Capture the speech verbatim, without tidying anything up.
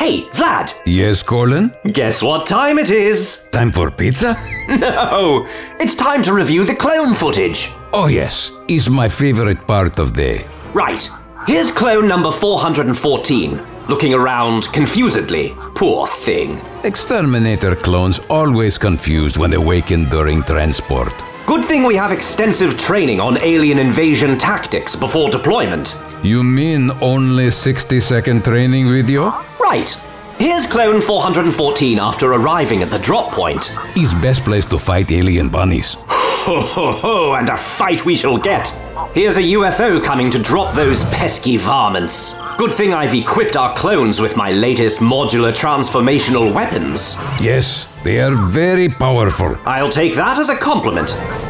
Hey, Vlad! Yes, Colin? Guess what time it is? Time for pizza? No! It's time to review the clone footage! Oh yes, is my favorite part of the... Right. Here's clone number four hundred fourteen, looking around confusedly. Poor thing. Exterminator clones always confused when awakened during transport. Good thing we have extensive training on alien invasion tactics before deployment. You mean only sixty second training video? Right. Here's clone four hundred fourteen after arriving at the drop point. Is best place to fight alien bunnies. Ho ho ho, and a fight we shall get. Here's a U F O coming to drop those pesky varmints. Good thing I've equipped our clones with my latest modular transformational weapons. Yes, they are very powerful. I'll take that as a compliment.